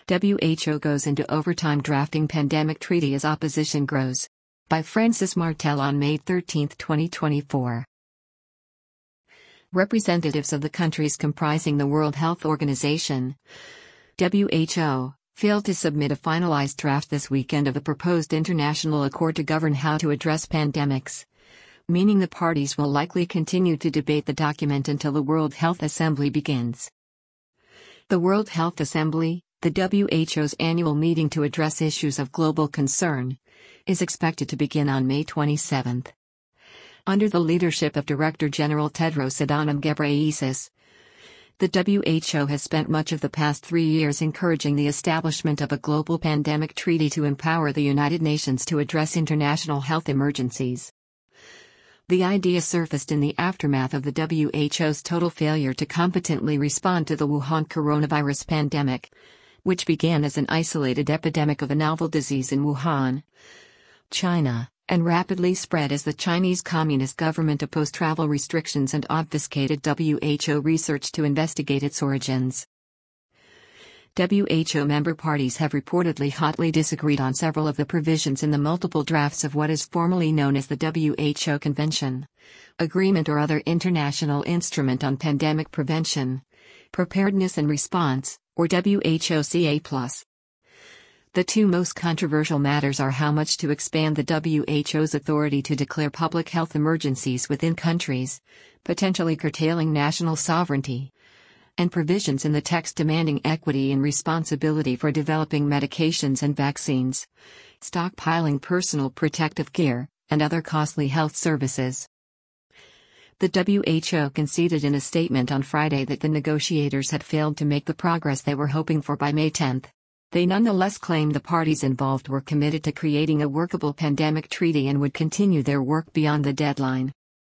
WHO goes into overtime drafting pandemic treaty as opposition grows. By Francis Martel on May 13, 2024. Representatives of the countries comprising the World Health Organization, WHO, failed to submit a finalized draft this weekend of a proposed international accord to govern how to address pandemics, meaning the parties will likely continue to debate the document until the World Health Assembly begins. The World Health Assembly, the WHO's annual meeting to address issues of global concern, is expected to begin on May 27. Under the leadership of Director General Tedros Adhanom Ghebreyesus, the WHO has spent much of the past 3 years encouraging the establishment of a global pandemic treaty to empower the United Nations to address international health emergencies. The idea surfaced in the aftermath of the WHO's total failure to competently respond to the Wuhan coronavirus pandemic, which began as an isolated epidemic of a novel disease in Wuhan, China, and rapidly spread as the Chinese Communist government opposed travel restrictions and obfuscated WHO research to investigate its origins. WHO member parties have reportedly hotly disagreed on several of the provisions in the multiple drafts of what is formally known as the WHO Convention, Agreement or other international instrument on pandemic prevention, preparedness and response, or WHOCA+. The two most controversial matters are how much to expand the WHO's authority to declare public health emergencies within countries, potentially curtailing national sovereignty, and provisions in the text demanding equity and responsibility for developing medications and vaccines, stockpiling personal protective gear, and other costly health services. The WHO conceded in a statement on Friday that the negotiators had failed to make the progress they were hoping for by May 10. They nonetheless claimed the parties involved were committed to creating a workable pandemic treaty and would continue their work beyond the deadline.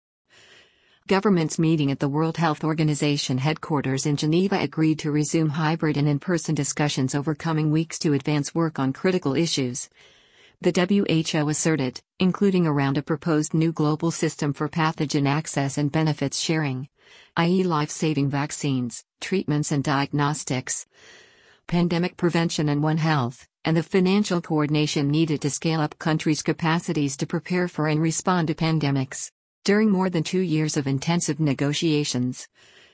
Governments meeting at the World Health Organization headquarters in Geneva agreed to resume hybrid and in-person discussions over coming weeks to advance work on critical issues, the WHO asserted, including around a proposed new global system for pathogen access and benefits sharing, i.e. life-saving vaccines, treatments and diagnostics, pandemic prevention and One Health, and the financial coordination needed to scale up countries' capacities to prepare for and respond to pandemics. During more than 2 years of intensive negotiations,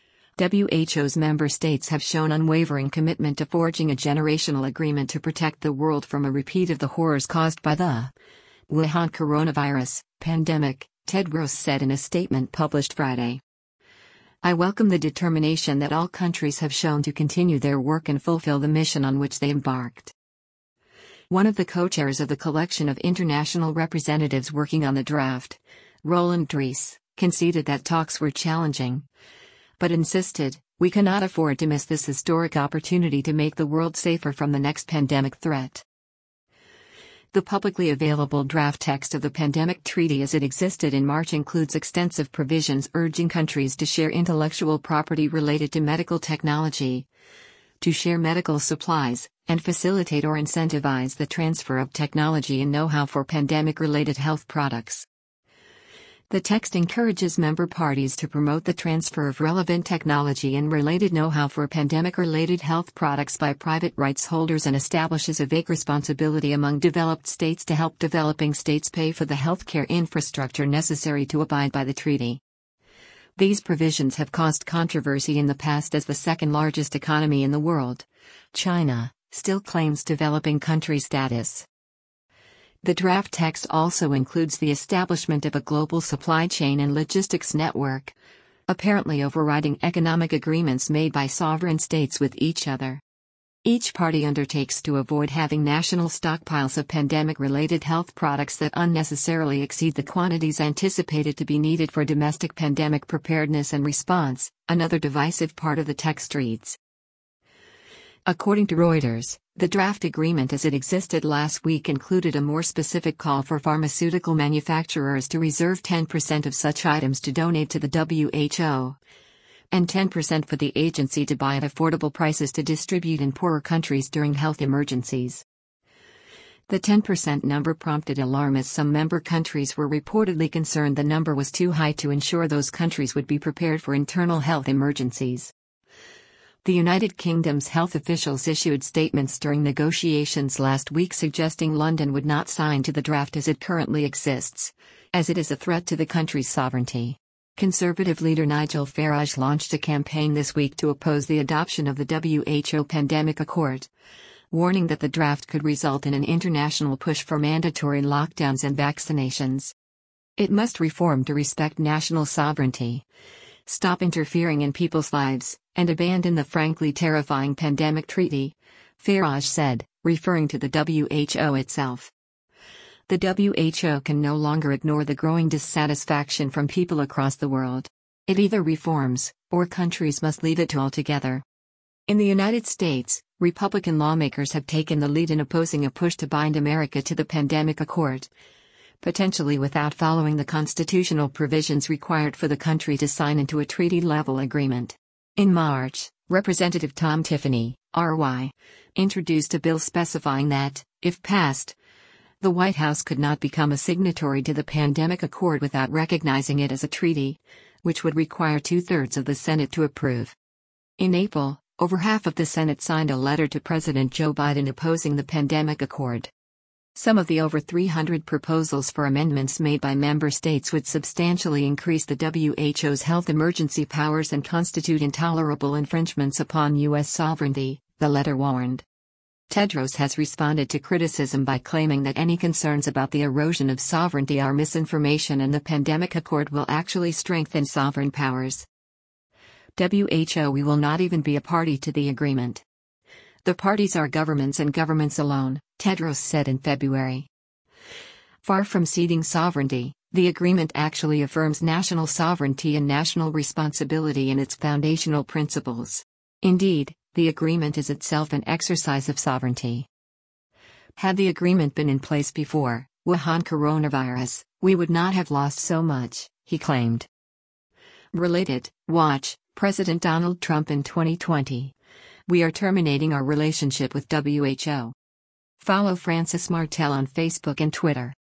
WHO's member states have shown unwavering commitment to forging a generational agreement to protect the world from a repeat of the horrors caused by the Wuhan coronavirus pandemic, Tedros said in a statement published Friday. I welcome the determination that all countries have shown to continue their work and fulfill the mission on which they embarked. One of the co-chairs of the collection of international representatives working on the draft, Roland Dries, conceded that talks were challenging, but insisted, we cannot afford to miss this historic opportunity to make the world safer from the next pandemic threat. The publicly available draft text of the pandemic treaty as it existed in March includes extensive provisions urging countries to share intellectual property related to medical technology, to share medical supplies, and facilitate or incentivize the transfer of technology and know-how for pandemic-related health products. The text encourages member parties to promote the transfer of relevant technology and related know-how for pandemic-related health products by private rights holders and establishes a vague responsibility among developed states to help developing states pay for the healthcare infrastructure necessary to abide by the treaty. These provisions have caused controversy in the past as the second-largest economy in the world, China, still claims developing country status. The draft text also includes the establishment of a global supply chain and logistics network, apparently overriding economic agreements made by sovereign states with each other. Each party undertakes to avoid having national stockpiles of pandemic-related health products that unnecessarily exceed the quantities anticipated to be needed for domestic pandemic preparedness and response, another divisive part of the text reads. According to Reuters, the draft agreement as it existed last week included a more specific call for pharmaceutical manufacturers to reserve 10% of such items to donate to the WHO, and 10% for the agency to buy at affordable prices to distribute in poorer countries during health emergencies. The 10% number prompted alarm as some member countries were reportedly concerned the number was too high to ensure those countries would be prepared for internal health emergencies. The United Kingdom's health officials issued statements during negotiations last week suggesting London would not sign to the draft as it currently exists, as it is a threat to the country's sovereignty. Conservative leader Nigel Farage launched a campaign this week to oppose the adoption of the WHO Pandemic Accord, warning that the draft could result in an international push for mandatory lockdowns and vaccinations. It must reform to respect national sovereignty, stop interfering in people's lives, and abandon the frankly terrifying pandemic treaty, Farage said, referring to the WHO itself. The WHO can no longer ignore the growing dissatisfaction from people across the world. It either reforms, or countries must leave it altogether. In the United States, Republican lawmakers have taken the lead in opposing a push to bind America to the Pandemic Accord, potentially without following the constitutional provisions required for the country to sign into a treaty-level agreement. In March, Representative Tom Tiffany, RY, introduced a bill specifying that, if passed, the White House could not become a signatory to the Pandemic Accord without recognizing it as a treaty, which would require two-thirds of the Senate to approve. In April, over half of the Senate signed a letter to President Joe Biden opposing the Pandemic Accord. Some of the over 300 proposals for amendments made by member states would substantially increase the WHO's health emergency powers and constitute intolerable infringements upon U.S. sovereignty, the letter warned. Tedros has responded to criticism by claiming that any concerns about the erosion of sovereignty are misinformation and the Pandemic Accord will actually strengthen sovereign powers. WHO We will not even be a party to the agreement. The parties are governments and governments alone, Tedros said in February. Far from ceding sovereignty, the agreement actually affirms national sovereignty and national responsibility in its foundational principles. Indeed, the agreement is itself an exercise of sovereignty. Had the agreement been in place before Wuhan coronavirus, we would not have lost so much, he claimed. Related, watch, President Donald Trump in 2020. We are terminating our relationship with WHO. Follow Francis Martel on Facebook and Twitter.